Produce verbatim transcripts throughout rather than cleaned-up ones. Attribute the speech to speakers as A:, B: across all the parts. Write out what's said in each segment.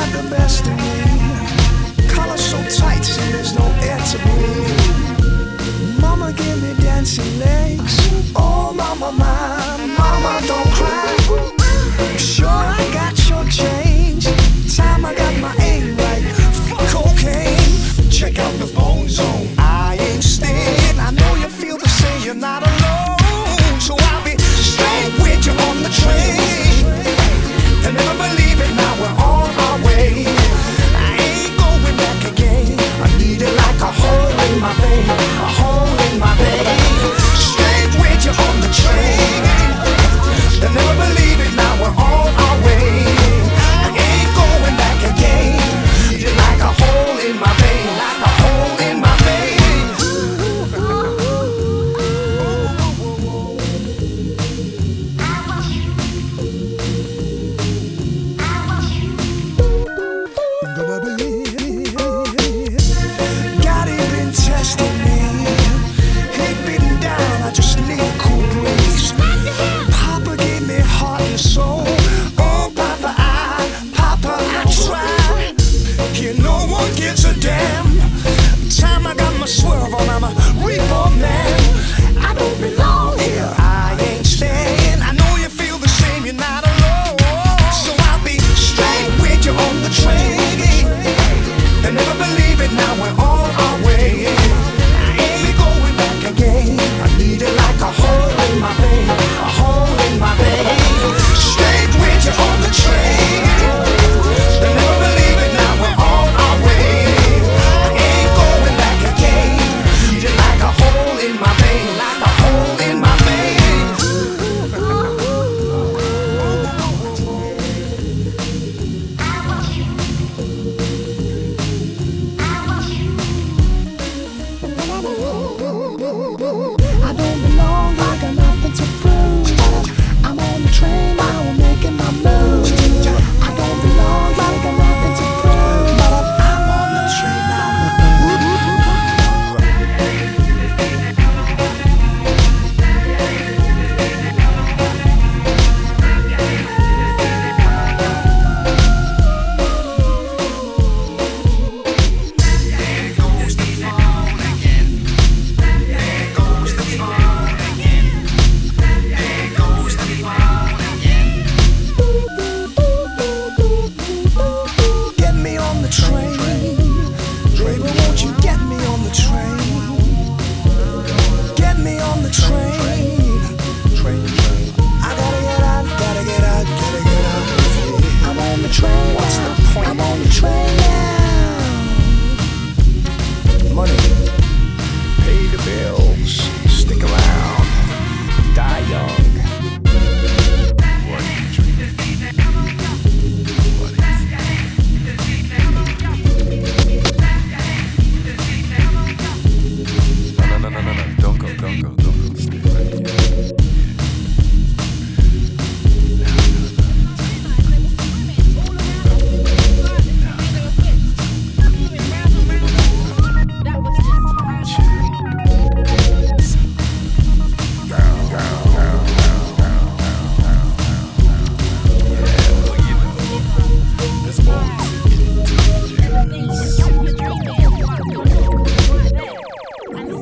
A: got the best of me. Collar so tight, see there's no air to breathe. Mama give me dancing legs. Oh mama, my mama, don't cry. Sure I got your change. Time I got my aim right. Fuck cocaine. Check out the Bone Zone. I ain't staying. I know you feel the same. You're not alone. So I'll be straight with you on the train. They'll never believe it. Now we're on our way. I ain't going back again. I need it like a hole in my vein. A hole in my vein. Straight with you on the train. They'll never believe it. Now we're on our way. I ain't going back again. Need it like a hole in my vein. Like a hole in my vein. God ain't been testing me. Ain't been down. I just need a cool breeze. Papa gave me heart and soul. Oh Papa, I, Papa, I try. Here no one gives a damn. Time I got my swerve on, I'm a reborn man. I don't belong here. I ain't staying. I know you feel the same. You're not alone. So I'll be straight with you on the train. They'll never believe it. Now we're on our way. I ain't going back again. I need it like a hole in my vein. A hole in my vein. Straight with you on the train. They'll never believe it. Now we're on our way. I ain't going back again. Need it like a hole in my vein. Like a hole in my vein. I don't belong, I got nothing to prove. I'm on the train, now I'm making my move. I don't belong, I got nothing to prove. I'm on the train now. There goes the phone again. There goes the phone again. There goes the phone again. Get me on the train. Draper, won't you get me on the train? Get me on the train. Train, train. I gotta get out, gotta get out, gotta get out. I'm on the train. What's the point? I'm on the train now. Money. Pay the bills. Stick around. Die young. What are you dreaming? What is No, no, no, no, no. Don't go, don't go, don't go. Stay right here.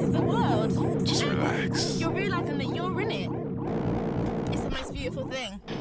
B: You're realizing that you're in it. It's the most beautiful thing.